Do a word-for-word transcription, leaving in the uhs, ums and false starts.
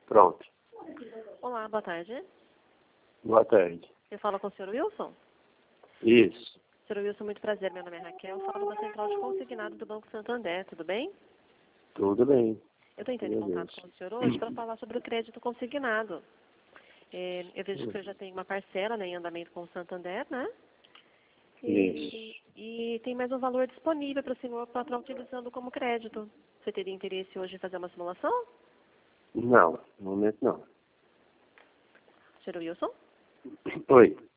Pronto. Olá, boa tarde. Boa tarde. Eu falo com o senhor Wilson? Isso. senhor Wilson, muito prazer. Meu nome é Raquel. Eu falo da Central de Consignado do Banco Santander. Tudo bem? Tudo bem. Eu estou entrando em contato com o senhor hoje para falar sobre o crédito consignado. É, eu vejo que o senhor já tem uma parcela, né, em andamento com o Santander, né? E, Isso. e tem mais um valor disponível para o senhor para estar utilizando como crédito. Você teria interesse hoje em fazer uma simulação? Não, no momento não. senhor Wilson? Oi.